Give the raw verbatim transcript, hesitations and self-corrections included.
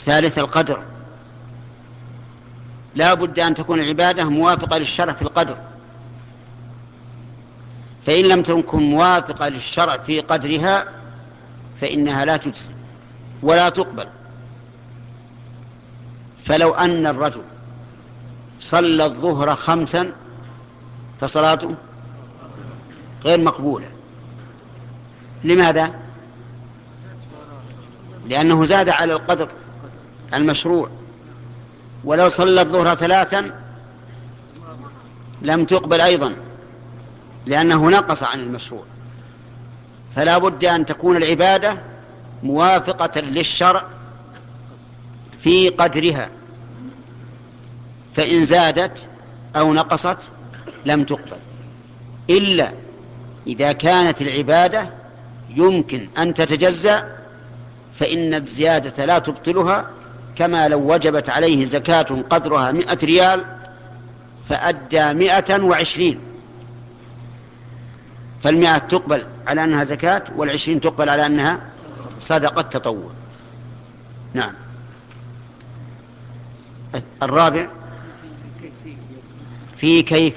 الثالث القدر، لا بد أن تكون العبادة موافقة للشرع في القدر، فإن لم تكن موافقة للشرع في قدرها فإنها لا تجزي ولا تقبل. فلو أن الرجل صلى الظهر خمسا فصلاته غير مقبولة. لماذا؟ لأنه زاد على القدر المشروع. ولو صلى الظهر ثلاثا لم تقبل أيضا، لأنه نقص عن المشروع. فلا بد أن تكون العبادة موافقة للشرع في قدرها، فإن زادت أو نقصت لم تقبل، إلا إذا كانت العبادة يمكن أن تتجزأ فإن الزيادة لا تبطلها، كما لو وجبت عليه زكاة قدرها مئة ريال فأدى مئة وعشرين، فالمئة تقبل على أنها زكاة والعشرين تقبل على أنها صدقة تطوع. نعم. الرابع في كيف